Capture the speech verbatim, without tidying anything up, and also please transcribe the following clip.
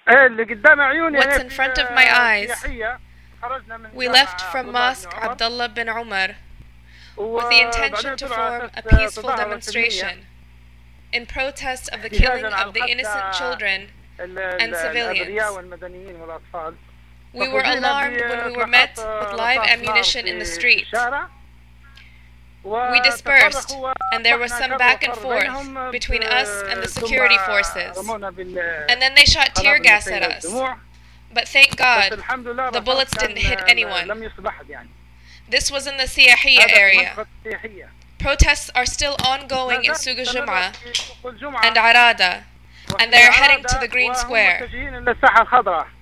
What's in front of my eyes? We left from Mosque Abdullah bin Umar with the intention to form a peaceful demonstration in protest of the killing of the innocent children and civilians. We were alarmed when we were met with live ammunition in the street. We dispersed, and there was some back and forth between us and the security forces. And then they shot tear gas at us. But thank God, the bullets didn't hit anyone. This was in the Siyahiyya area. Protests are still ongoing in Suq al-Jum'ah and Arada, and they are heading to the Green Square.